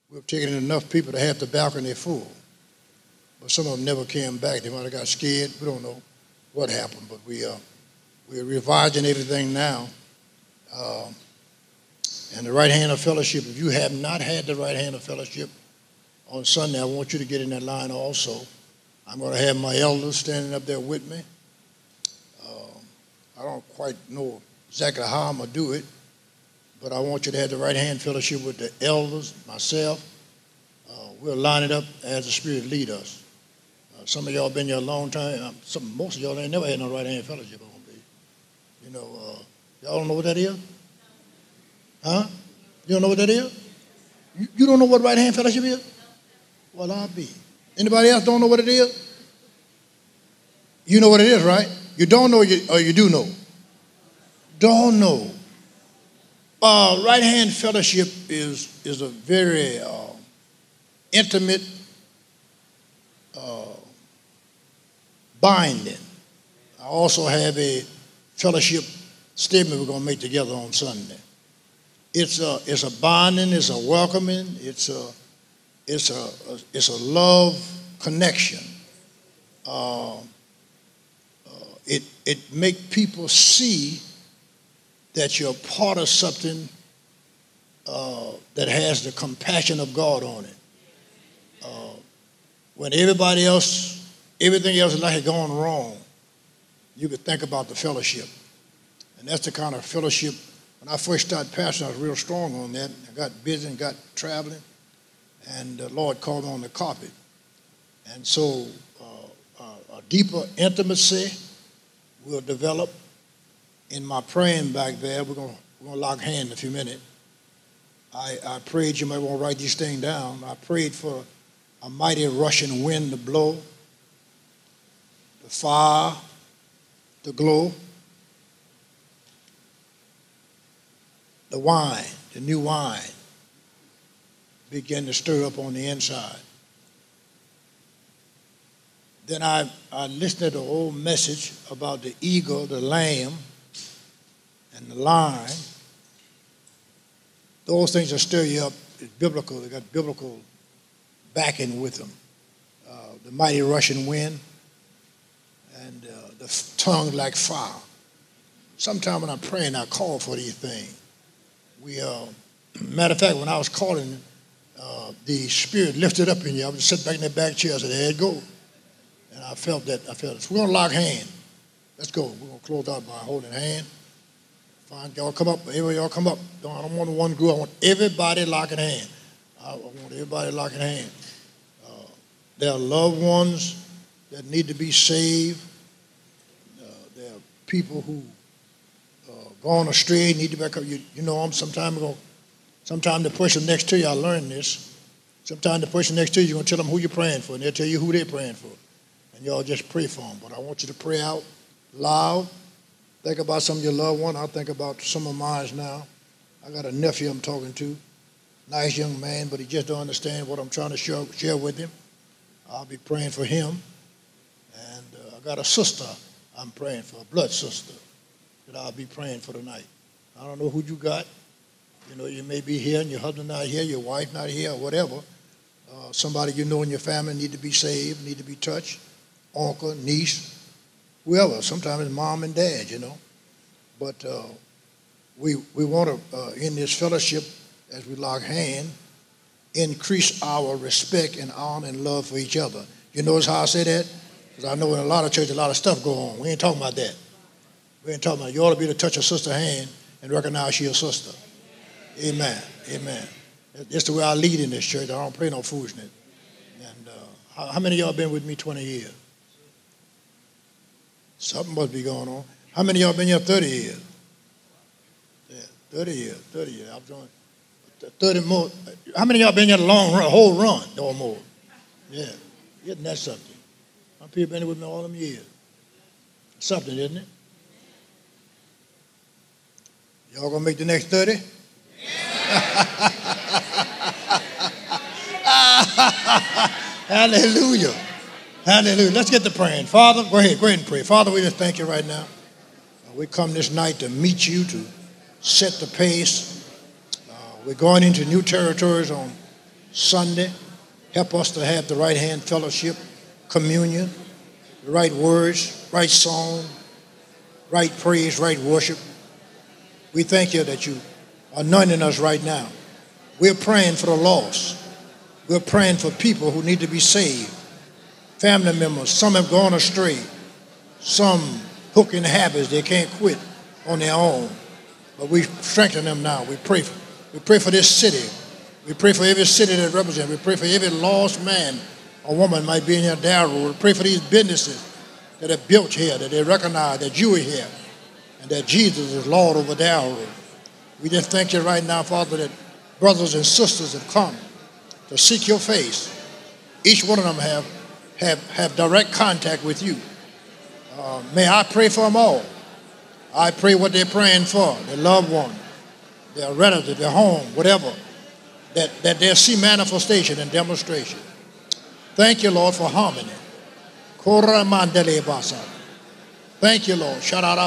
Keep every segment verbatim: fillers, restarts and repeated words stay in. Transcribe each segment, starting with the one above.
We've taken in enough people to have the balcony full, but some of them never came back. They might have got scared. We don't know what happened, but we uh, we're revising everything now. Uh, and the right hand of fellowship. If you have not had the right hand of fellowship on Sunday, I want you to get in that line also. I'm going to have my elders standing up there with me. Uh, I don't quite know exactly how I'm going to do it, but I want you to have the right hand fellowship with the elders, myself. Uh, we'll line it up as the Spirit lead us. Uh, some of y'all been here a long time. Um, some, most of y'all ain't never had no right hand fellowship on me. You know, uh, y'all don't know what that is? Huh? You don't know what that is? You, you don't know what right hand fellowship is? Well, I'll be. Anybody else don't know what it is? You know what it is, right? You don't know or you do know? Don't know. Uh, right hand fellowship is, is a very uh, intimate uh, binding. I also have a fellowship statement we're going to make together on Sunday. It's a, it's a bonding, it's a welcoming, it's a, it's a, a it's a love connection. Uh, uh, it it make people see that you're part of something uh, that has the compassion of God on it. Uh, when everybody else, everything else is like it going wrong, you could think about the fellowship. And that's the kind of fellowship, when I first started pastoring, I was real strong on that. I got busy and got traveling, and the Lord called me on the carpet. And so uh, uh, a deeper intimacy will develop. In my praying back there, we're going we're gonna lock hands in a few minutes. I, I prayed, you might want to write these things down. I prayed for a mighty rushing wind to blow, the fire to glow, the wine, the new wine, begin to stir up on the inside. Then I, I listened to the old message about the eagle, the lamb, and the lion. Those things that stir you up is biblical. They got biblical backing with them. Uh, the mighty rushing wind and uh, the tongue like fire. Sometimes when I'm praying, I call for these things. We, uh, matter of fact, when I was calling, uh, the Spirit lifted up in you. I was sitting back in that back chair. I said, there it go. And I felt that. I felt it. So we're going to lock hands. Let's go. We're going to close out by holding hand. Fine, y'all come up. Everybody, y'all come up. I don't want one group. I want everybody locking hand. I want everybody locking hand. Uh, there are loved ones that need to be saved. Uh, there are people who uh, gone astray, need to back up. You, you know, I'm sometimes going. Sometimes the person next to you, I learned this. Sometimes the person next to you, you're going to tell them who you're praying for, and they'll tell you who they're praying for. And y'all just pray for them. But I want you to pray out loud. Think about some of your loved ones. I'll think about some of mine now. I got a nephew I'm talking to. Nice young man, but he just don't understand what I'm trying to share, share with him. I'll be praying for him. And uh, I got a sister I'm praying for, a blood sister, that I'll be praying for tonight. I don't know who you got. You know, you may be here and your husband not here, your wife not here, or whatever. Uh, somebody you know in your family need to be saved, need to be touched. Uncle, niece, whoever. Sometimes it's mom and dad, you know. But uh, we we want to, uh, in this fellowship, as we lock hands, increase our respect and honor and love for each other. You notice how I say that? Because I know in a lot of churches, a lot of stuff go on. We ain't talking about that. We ain't talking about it. You ought to be able to touch a sister's hand and recognize she's a sister. Amen. Amen. That's the way I lead in this church. I don't play no foolishness. And uh, how, how many of y'all been with me twenty years? Something must be going on. How many of y'all been here thirty years? Yeah, thirty years, thirty years. I'm doing thirty more. How many of y'all been here a long run, a whole run or more? Yeah, isn't that something? My people been here with me all them years. Something, isn't it? Y'all gonna make the next thirty? Hallelujah. Hallelujah. Let's get to praying. Father, go ahead. Go ahead and pray. Father, we just thank you right now. We come this night to meet you, to set the pace. Uh, we're going into new territories on Sunday. Help us to have the right hand fellowship, communion, the right words, right song, right praise, right worship. We thank you that you are anointing us right now. We're praying for the lost. We're praying for people who need to be saved. Family members, some have gone astray. Some hook in habits they can't quit on their own. But we strengthen them now. We pray for, we pray for this city. We pray for every city that represents. We pray for every lost man or woman might be in here, Darrow. We pray for these businesses that are built here, that they recognize that you are here and that Jesus is Lord over Darrow. We just thank you right now, Father, that brothers and sisters have come to seek your face. Each one of them have, have, have direct contact with you. Uh, may I pray for them all. I pray what they're praying for, their loved one, their relative, their home, whatever, that, that they'll see manifestation and demonstration. Thank you, Lord, for harmony. Thank you, Lord.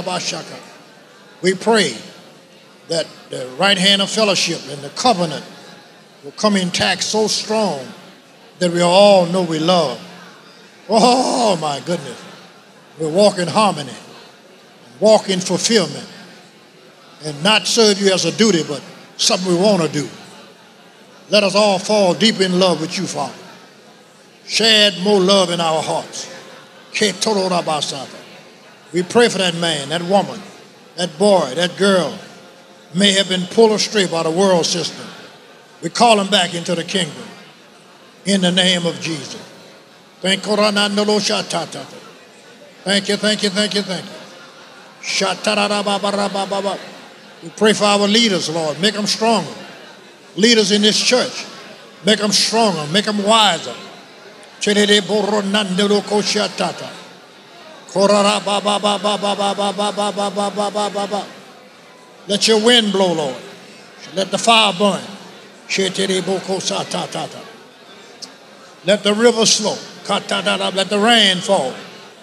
We pray that the right hand of fellowship and the covenant will come intact so strong that we all know we love. Oh, my goodness. We'll walk in harmony, walk in fulfillment, and not serve you as a duty, but something we want to do. Let us all fall deep in love with you, Father. Shed more love in our hearts. We pray for that man, that woman, that boy, that girl may have been pulled astray by the world system. We call them back into the kingdom in the name of Jesus. Thank you, thank you, thank you, thank you, thank you. We pray for our leaders, Lord. Make them stronger. Leaders in this church, make them stronger, make them wiser. Let your wind blow, Lord. Let the fire burn. Let the river flow. Let the rain fall.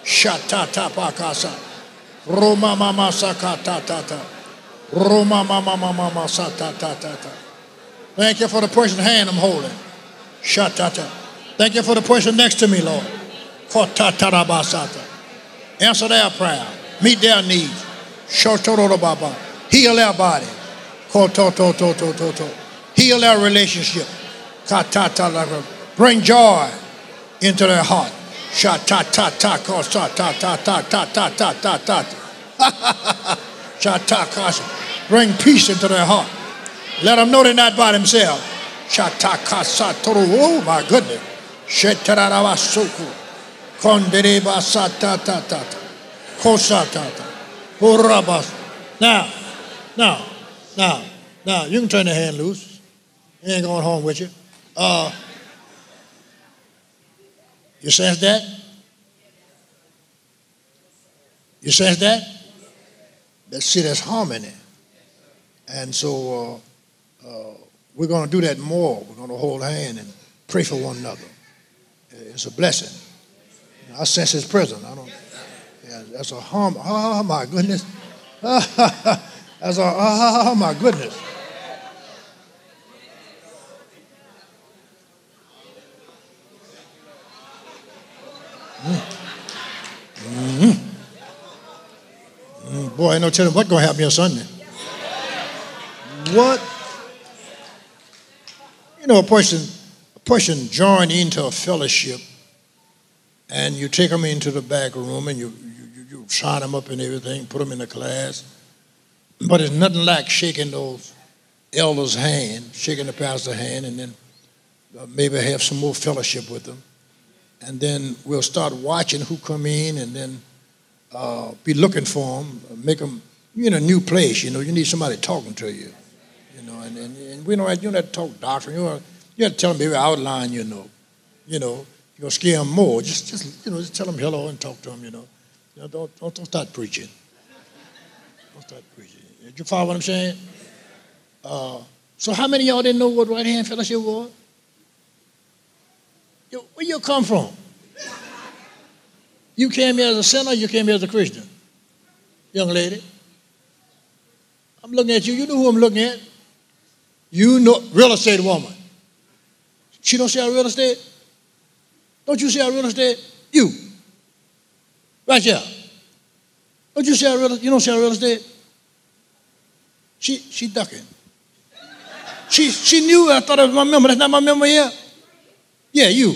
Roma mama sakatata. Roma mama mama satata. Thank you for the person's hand I'm holding. Shatata. Thank you for the person next to me, Lord. Kotatarabasata. Answer their prayer. Meet their needs. Shotorobaba. Heal their body. Kotototototo. Heal their relationship. Katatalaga. Bring joy into their heart. Shatatata kosatatatatatatata. Shatakasa. Bring peace into their heart. Let them know they're not by themselves. Shatakasatoro. Oh my goodness. Shetarabasuku. Kondereba satatata. Kosatata. Urabas. Now, now, now, now, you can turn the hand loose. He ain't going home with you. Uh, you sense that? You sense that? Let's see, that's harmony. And so uh, uh, we're going to do that more. We're going to hold hands and pray for one another. It's a blessing. I sense his presence. I don't. Yeah, that's a harm. Oh my goodness. That's a. Oh my goodness. Mm-hmm. Mm, boy, ain't no telling what's going to happen here Sunday. What? You know, a person, a person join into a fellowship, and you take them into the back room, and you, you, you sign them up and everything, put them in the class. But it's nothing like shaking those elders' hand, shaking the pastor's hand, and then uh, maybe have some more fellowship with them. And then we'll start watching who come in, and then uh, be looking for them, make them, you're in a new place, you know, you need somebody talking to you, you know, and, and, and we don't have, you don't have to talk doctrine, you, know, you have to tell them every outline, you know, you know, you're going to scare them more, just, just, you know, just tell them hello and talk to them, you know, you know don't, don't, don't start preaching, don't start preaching. Did you follow what I'm saying? Uh, so how many of y'all didn't know what right hand fellowship was? You, where you come from? You came here as a sinner, you came here as a Christian? Young lady. I'm looking at you. You know who I'm looking at. You know, real estate woman. She don't sell real estate? Don't you sell real estate? You. Right here. Don't you sell real estate? You don't sell real estate? She she ducking. She she knew I thought it was my member. That's not my member here. Yeah, you.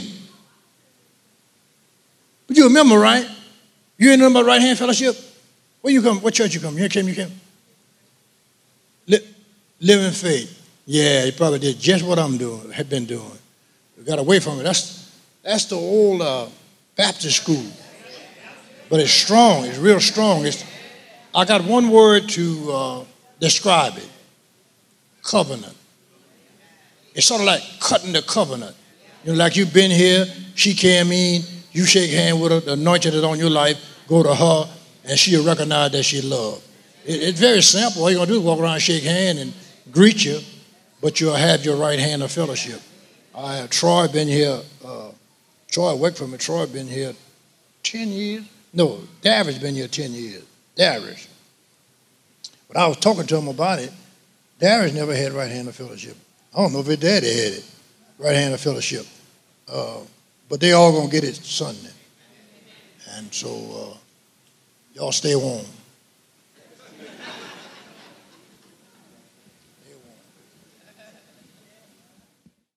But you a member, right? You ain't know about Right Hand Fellowship? Where you come? What church you come? You came, you came? Li- Living Faith. Yeah, you probably did just what I'm doing, have been doing. We got away from it. That's that's the old uh, Baptist school. But it's strong. It's real strong. It's, I got one word to uh, describe it. Covenant. It's sort of like cutting the covenant. You know, like you've been here, she came in, you shake hands with her, the anointing is on your life, go to her, and she'll recognize that she loved. It, it's very simple. All you're going to do is walk around, shake hands, and greet you, but you'll have your right hand of fellowship. I have Troy been here. Uh, Troy worked for me. Troy been here ten years. No, Darius been here ten years. Darius. But I was talking to him about it. Darius never had right hand of fellowship. I don't know if his daddy had it, right hand of fellowship. Uh, but they all going to get it Sunday. And so uh, y'all stay warm.